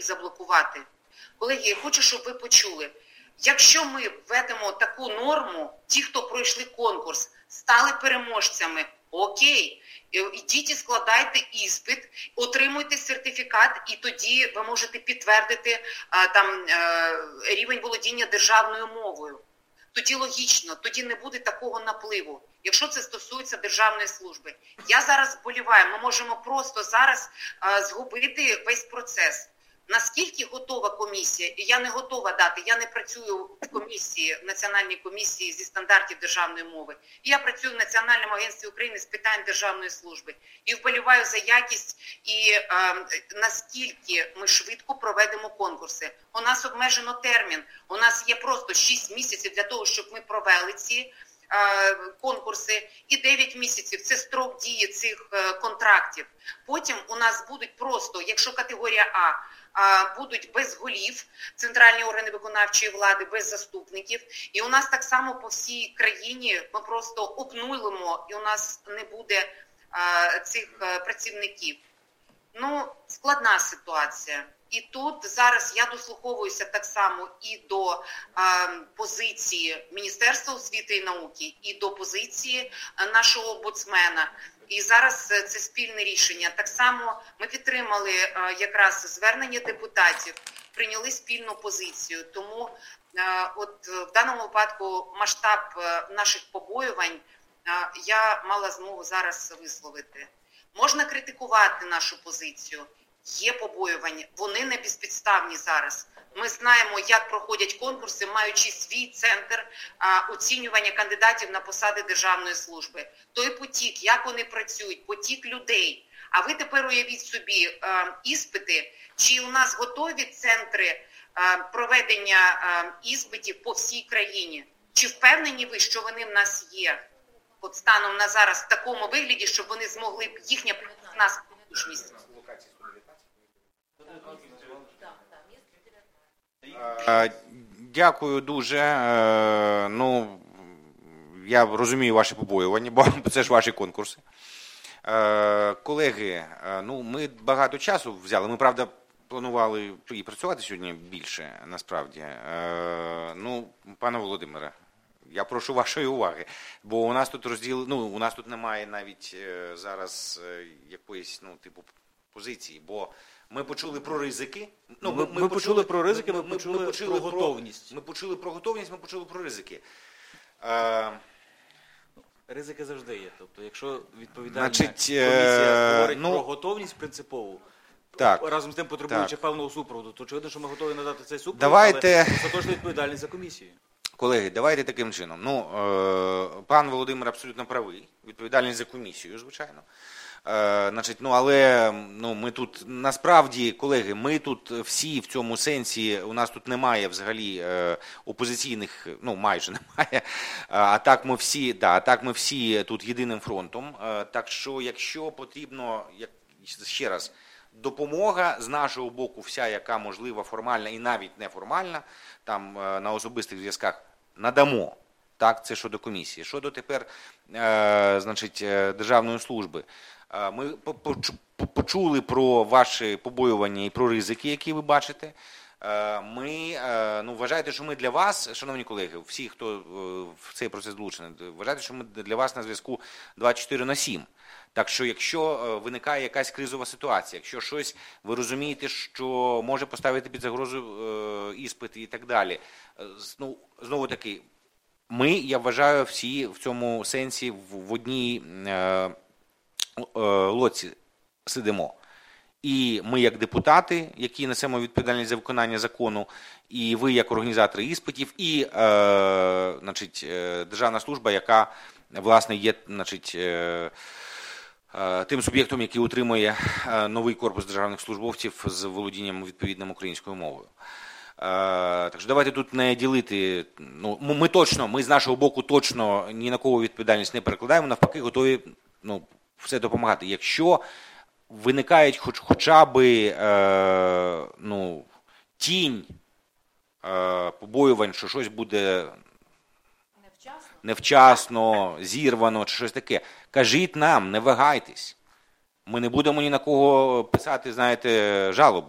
заблокувати. Колеги, я хочу, щоб ви почули. Якщо ми введемо таку норму, ті, хто пройшли конкурс, стали переможцями, окей, ідіть і складайте іспит, отримуйте сертифікат, і тоді ви можете підтвердити рівень володіння державною мовою. Тоді логічно, тоді не буде такого напливу, якщо це стосується державної служби. Я зараз вболіваю, ми можемо просто зараз згубити весь процес. Наскільки готова комісія? Я не готова дати, я не працюю в комісії, в Національній комісії зі стандартів державної мови. Я працюю в Національному агентстві України з питань державної служби. І вболіваю за якість і наскільки ми швидко проведемо конкурси. У нас обмежено термін, у нас є просто 6 місяців для того, щоб ми провели ці конкурси, і 9 місяців – це строк дії цих контрактів. Потім у нас будуть просто, якщо категорія А, будуть без голів, центральні органи виконавчої влади, без заступників. І у нас так само по всій країні ми просто обнулимо, і у нас не буде цих працівників. Складна ситуація. І тут зараз я дослуховуюся так само і до позиції Міністерства освіти і науки, і до позиції нашого омбудсмена. І зараз це спільне рішення. Так само ми підтримали якраз звернення депутатів, прийняли спільну позицію. Тому от в даному випадку масштаб наших побоювань я мала змогу зараз висловити. Можна критикувати нашу позицію. Є побоювання, вони не безпідставні зараз. Ми знаємо, як проходять конкурси, маючи свій центр оцінювання кандидатів на посади державної служби. Той потік, як вони працюють, потік людей. А ви тепер уявіть собі іспити, чи у нас готові центри проведення іспитів по всій країні? Чи впевнені ви, що вони в нас є? От станом на зараз в такому вигляді, щоб вони змогли б їхня в нас потужність. Дякую дуже. Я розумію ваші побоювання, бо це ж ваші конкурси. Колеги, ми багато часу взяли. Ми, правда, планували і працювати сьогодні більше, насправді. Пане Володимире, я прошу вашої уваги, бо у нас тут у нас тут немає навіть зараз якоїсь, позиції, бо ми почули про ризики. Ми почули про ризики, ми почули про готовність. Ми почули про готовність, ми почули про ризики. Ризики завжди є. Тобто, якщо відповідальна комісія говорить про готовність принципову, разом з тим потребуючи певного супроводу, то очевидно, що ми готові надати цей супровод, але це точно відповідальність за комісію. Колеги, давайте таким чином. Пан Володимир абсолютно правий. Відповідальність за комісію, звичайно. Але ми тут, насправді, колеги, ми тут всі в цьому сенсі, у нас тут немає взагалі опозиційних, майже немає, а так ми всі тут єдиним фронтом. Так що, якщо потрібно, ще раз, допомога з нашого боку вся, яка можлива, формальна і навіть неформальна, там на особистих зв'язках, надамо. Так, це щодо комісії. Щодо тепер, державної служби. Ми почули про ваші побоювання і про ризики, які ви бачите. Вважайте, що ми для вас, шановні колеги, всі, хто в цей процес долучений, вважайте, що ми для вас на зв'язку 24/7. Так що, якщо виникає якась кризова ситуація, якщо щось ви розумієте, що може поставити під загрозу іспит і так далі, знову таки, я вважаю, всі в цьому сенсі в одній лодці сидимо. І ми як депутати, які несемо відповідальність за виконання закону, і ви як організатори іспитів, і державна служба, яка, власне, є тим суб'єктом, який утримує новий корпус державних службовців з володінням відповідним українською мовою. Так що давайте тут не ділити. Ми з нашого боку точно ні на кого відповідальність не перекладаємо, навпаки, готові все допомагати. Якщо виникають хоча б тінь побоювань, що щось буде невчасно, зірвано чи щось таке, кажіть нам, не вагайтесь. Ми не будемо ні на кого писати, жалоби.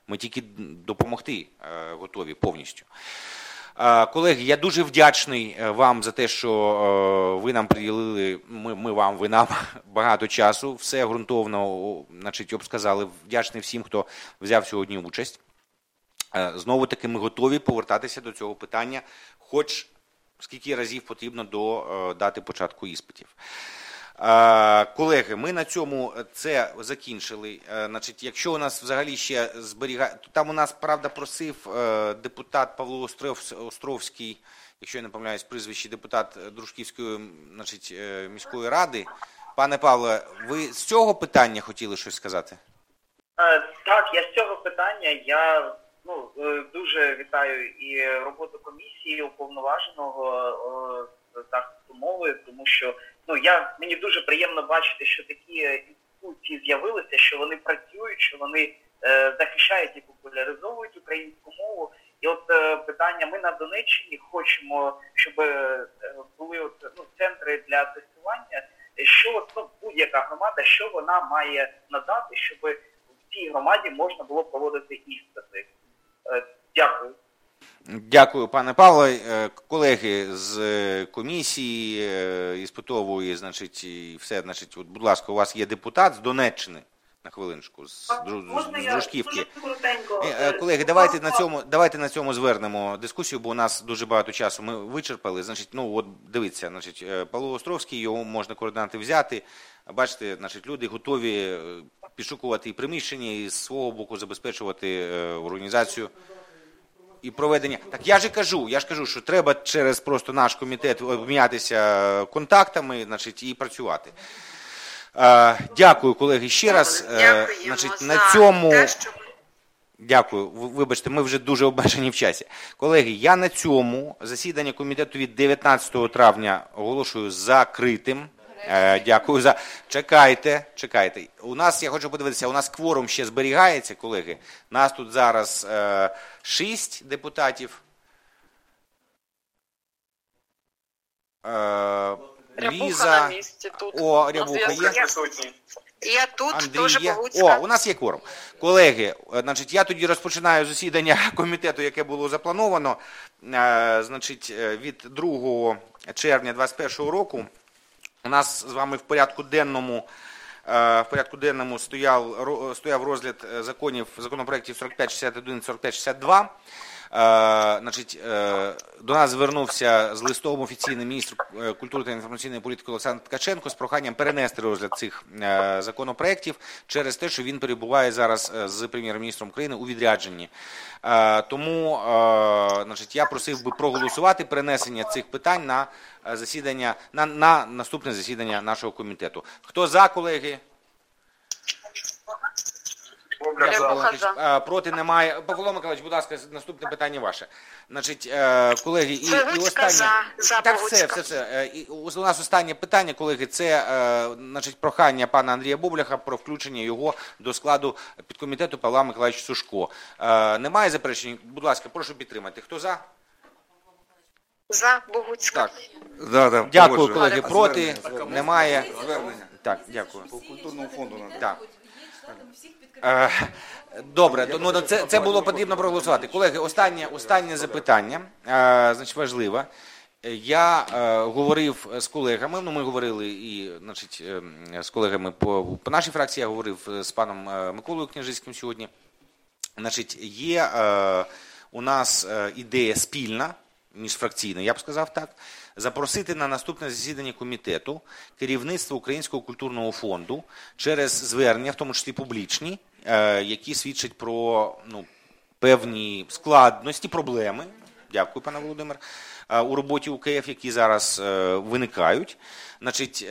Ми тільки допомогти готові повністю. Колеги, я дуже вдячний вам за те, що ви нам приділили, ви нам багато часу, все ґрунтовно, значить, обсказали. Вдячний всім, хто взяв сьогодні участь. Знову таки ми готові повертатися до цього питання, хоч скільки разів потрібно до дати початку іспитів. Колеги, ми на цьому це закінчили. Значить, якщо у нас взагалі ще зберігає, там у нас, правда, просив депутат Павло Островський, якщо я не помиляюсь, прізвище, депутат Дружківської, значить, міської ради. Пане Павле, ви з цього питання хотіли щось сказати? Так, я з цього питання. Я дуже вітаю і роботу комісії, уповноваженого захисту мови, тому що мені дуже приємно бачити, що такі інституції з'явилися, що вони працюють, що вони захищають і популяризовують українську мову. І от питання, ми на Донеччині хочемо, щоб були центри для тестування, що будь-яка громада, що вона має надати, щоб в цій громаді можна було проводити іспити. Дякую. Дякую, пане Павле. Колеги з комісії іспитової, значить, і все, значить, от, будь ласка, у вас є депутат з Донеччини, на хвилиночку, з Дружківки. Колеги, давайте на цьому звернемо дискусію, бо у нас дуже багато часу ми вичерпали. Значить, от дивіться, значить, Павло Островський, його можна координати взяти. Бачите, значить, люди готові підшукувати і приміщення, і з свого боку забезпечувати організацію і проведення. Так я ж кажу, що треба через просто наш комітет обмінятися контактами, значить, і працювати. Дякую, колеги, ще раз. Значить, на цьому... Дякую. Вибачте, ми вже дуже обмежені в часі. Колеги, я на цьому засідання комітету від 19 травня оголошую закритим. Дякую за... Чекайте. У нас, я хочу подивитися, у нас кворум ще зберігається, колеги. Нас тут зараз 6 депутатів. Ліза. Рябуха є. Я тут, Андрій теж є. Богуцька. У нас є кворум. Колеги, значить, я тоді розпочинаю засідання комітету, яке було заплановано, значить, від 2 червня 2021 року. У нас з вами в порядку денному стояв розгляд законопроєктів 4561 і 4562. Значить, до нас звернувся з листом офіційний міністр культури та інформаційної політики Олександр Ткаченко з проханням перенести розгляд цих законопроєктів через те, що він перебуває зараз з прем'єр-міністром України у відрядженні. Тому, значить, я просив би проголосувати перенесення цих питань на засідання, на наступне засідання нашого комітету. Хто за, колеги? Проти немає. Павло Миколаївич, будь ласка, наступне питання ваше. Значить, колеги, і останнє... Так, все. І у нас останнє питання, колеги, це, значить, прохання пана Андрія Бобляха про включення його до складу підкомітету Павла Миколаївича Сушко. Немає заперечень? Будь ласка, прошу підтримати. Хто за? За, Богуцька. Так. Дякую, колеги. Проти? Немає. Так, дякую. По культурному фонду надо. Так. Добре, це було потрібно проголосувати. Колеги, останнє запитання, значить, важливе. Я говорив з колегами, ми говорили і, значить, з колегами по нашій фракції, я говорив з паном Миколою Княжицьким сьогодні. Значить, є у нас ідея спільна, міжфракційна, я б сказав так, запросити на наступне засідання комітету керівництво Українського культурного фонду через звернення, в тому числі публічні, які свідчать про певні складності, проблеми, дякую, пане Володимир, у роботі УКФ, які зараз виникають. Значить,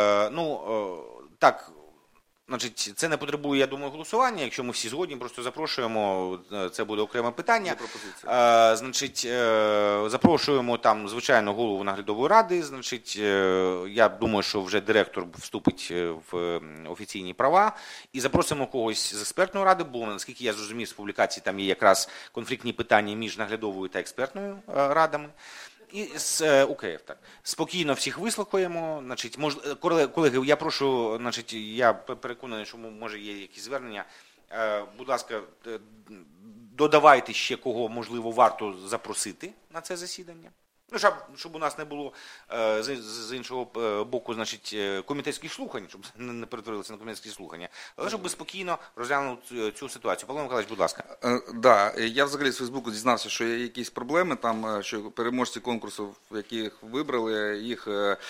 так, значить, це не потребує, я думаю, голосування. Якщо ми всі згодні, просто запрошуємо, це буде окреме питання. Значить, запрошуємо там, звичайно, голову наглядової ради. Значить, я думаю, що вже директор вступить в офіційні права. І запросимо когось з експертної ради, бо, наскільки я зрозумів, з публікації там є якраз конфліктні питання між наглядовою та експертною радами. І з УКФ, так. Спокійно всіх вислухаємо. Значить, колеги, я прошу, значить, я переконаний, що може є якісь звернення. Будь ласка, додавайте ще, кого, можливо, варто запросити на це засідання. Ну, щоб у нас не було з іншого боку, значить, комітетських слухань, щоб не перетворилися на комітетські слухання, але щоб спокійно розглянути цю ситуацію. Павло Миколаївич, будь ласка. Да, я взагалі з Фейсбуку дізнався, що є якісь проблеми там, що переможці конкурсу, яких вибрали, їх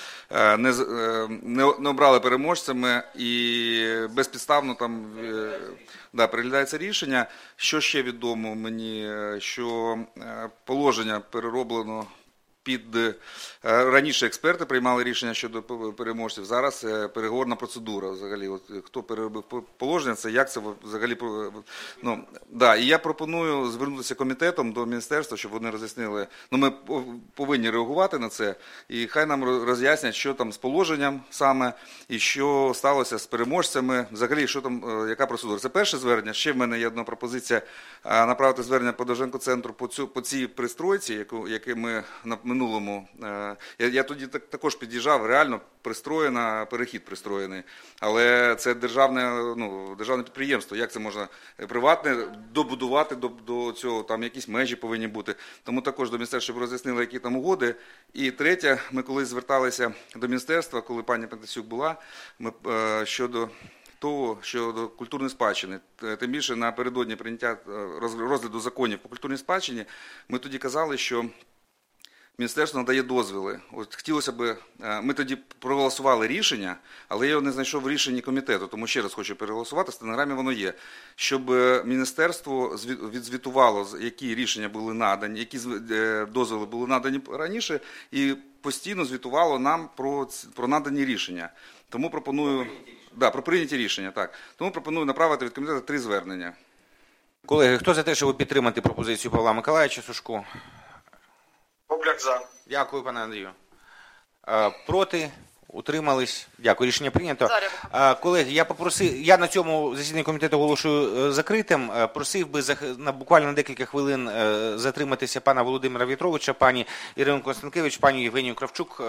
не обрали переможцями і безпідставно там переглядається рішення. Що ще відомо мені, що положення перероблено раніше експерти приймали рішення щодо переможців, зараз переговорна процедура взагалі. От, хто переробив положення, це як це взагалі... Ну, да, і я пропоную звернутися комітетом до міністерства, щоб вони роз'яснили. Ну, ми повинні реагувати на це, і хай нам роз'яснять, що там з положенням саме, і що сталося з переможцями, взагалі, що там, яка процедура. Це перше звернення. Ще в мене є одна пропозиція направити звернення по Довженко-центру по цій пристройці, яку ми на минулому, я тоді також під'їжджав, реально пристроєна, перехід пристроєний, але це державне підприємство, як це можна приватне добудувати до цього, там якісь межі повинні бути. Тому також до міністерства, щоб роз'яснили, які там угоди. І третє, ми колись зверталися до міністерства, коли пані Пентасюк була, щодо культурної спадщини. Тим більше напередодні прийняття розгляду законів по культурній спадщині, ми тоді казали, що міністерство надає дозвіли. От хотілося б, ми тоді проголосували рішення, але я його не знайшов в рішенні комітету, тому ще раз хочу переголосувати, в стенограмі воно є, щоб міністерство відзвітувало, які рішення були надані, які дозволи були надані раніше, і постійно звітувало нам про надані рішення. Тому пропоную, про прийняті рішення, так. Тому пропоную направити від комітету 3 звернення. Колеги, хто за те, щоб підтримати пропозицію Павла Миколаївича Сушко? Бобляк за. Дякую, пане Андрію. Проти? Утримались? Дякую, рішення прийнято. Колеги, я на цьому засіданні комітету оголошую закритим. Просив би буквально на декілька хвилин затриматися пана Володимира В'ятровича, пані Ірину Констанкевич, пані Євгенію Кравчук,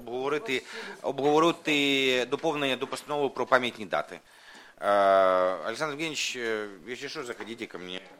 обговорити доповнення до постанови про пам'ятні дати. Александр Евгеньевич, если что, заходите ко мне.